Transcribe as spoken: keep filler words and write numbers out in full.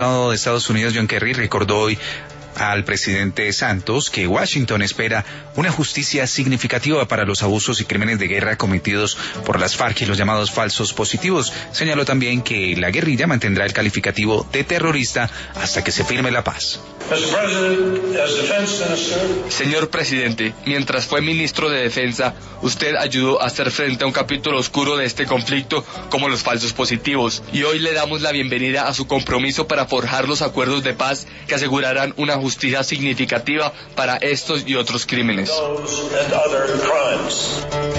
de Estados Unidos, John Kerry, recordó hoy al presidente Santos que Washington espera una justicia significativa para los abusos y crímenes de guerra cometidos por las FARC y los llamados falsos positivos. Señaló también que la guerrilla mantendrá el calificativo de terrorista hasta que se firme la paz. Señor presidente, mientras fue ministro de Defensa, usted ayudó a hacer frente a un capítulo oscuro de este conflicto como los falsos positivos, y hoy le damos la bienvenida a su compromiso para forjar los acuerdos de paz que asegurarán una justicia significativa para estos y otros crímenes.